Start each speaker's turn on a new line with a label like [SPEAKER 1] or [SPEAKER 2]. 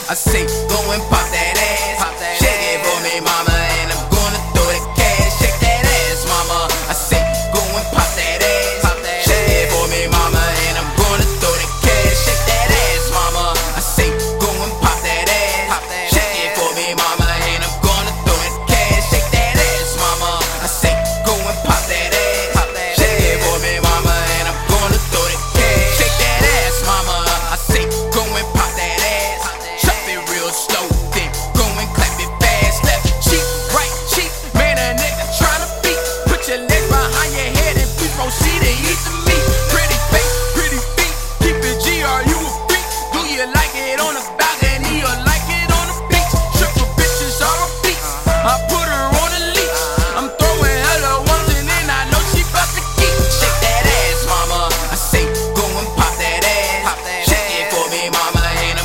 [SPEAKER 1] I say, go and pop that ass. Shake it for me, mama, and I'm gonna throw that cash. Shake that ass, mama. I say, go and pop that ass. Shake it for me, mama, and I'm gonna throw that cash. Shake that ass, mama. I say, go and pop that ass. Shake it for me, mama, and I'm gonna throw that cash. Shake that ass, mama. I say, go and pop that ass. Shake it for me, mama, and I'm gonna throw that cash. Shake that ass, mama. I say, go and pop that ass. Chop it real slow, then go and clap it fast. Left cheek, right cheek, man, a nigga tryna beat. Put your legs behind your head and please proceed to eat the meat. Pretty face, pretty feet, keep it G, are you a freak? Do you like it on the balcony or like it on the beach? Triple bitches are a beast. I put